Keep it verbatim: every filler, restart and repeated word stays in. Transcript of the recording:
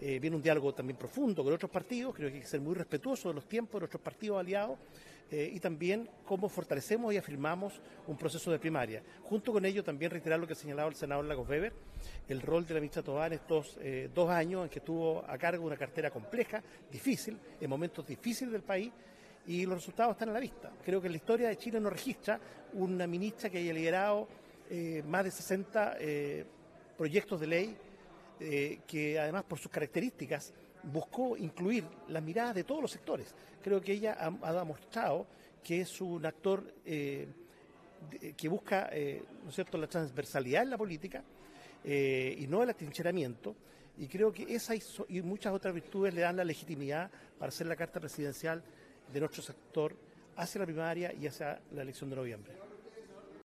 eh, viene un diálogo también profundo con otros partidos, creo que hay que ser muy respetuoso de los tiempos de nuestros partidos aliados, eh, y también cómo fortalecemos y afirmamos un proceso de primaria. Junto con ello también reiterar lo que ha señalado el senador Lagos Weber, el rol de la ministra Tobá en estos eh, dos años en que estuvo a cargo de una cartera compleja, difícil, en momentos difíciles del país, y los resultados están a la vista. Creo que la historia de Chile no registra una ministra que haya liderado eh, más de sesenta eh, proyectos de ley, eh, que además por sus características buscó incluir las miradas de todos los sectores. Creo que ella ha, ha demostrado que es un actor eh, de, que busca eh, ¿no es cierto?, la transversalidad en la política eh, y no el atrincheramiento, y creo que esa y, y muchas otras virtudes le dan la legitimidad para ser la carta presidencial de nuestro sector hacia la primaria y hacia la elección de noviembre.